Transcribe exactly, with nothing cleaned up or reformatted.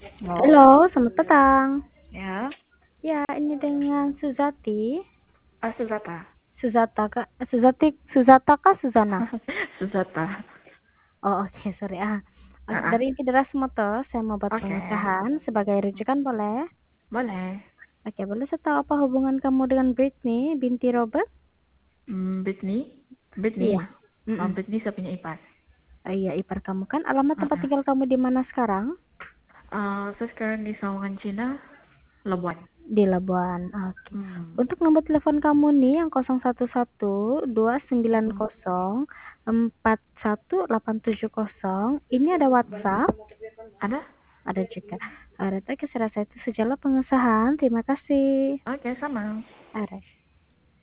Halo, Halo, selamat petang. ya. Ya, ini dengan Suzati. Ah, Suzata. Suzata Kak, eh, Suzati, Suzata Kak, Suzana. Suzata. Oh, oke, sorry ah. Ah, Oke, ah. dari Intideras Motor, saya mau buat Oke. pengesahan sebagai rujukan boleh? Boleh. Oke, boleh saya tahu apa hubungan kamu dengan Britney binti Robert? Hmm, Britney. Britney. Iya. Oh, Mm-mm. Britney saya punya ipar. Oh, iya, ipar kamu kan. Alamat Ah, tempat ah. tinggal kamu di mana sekarang? Ah, saya sekarang di Sawangan, Cina, Labuan. Di Labuan. Oke. Hmm. Untuk nomor telepon kamu nih yang nol satu satu dua sembilan Hmm. nol empat satu delapan tujuh nol. Ini ada WhatsApp. Ada? Ada juga. Ada, saya rasa itu sejalan pengesahan. Terima kasih. Oke, sama. Ada.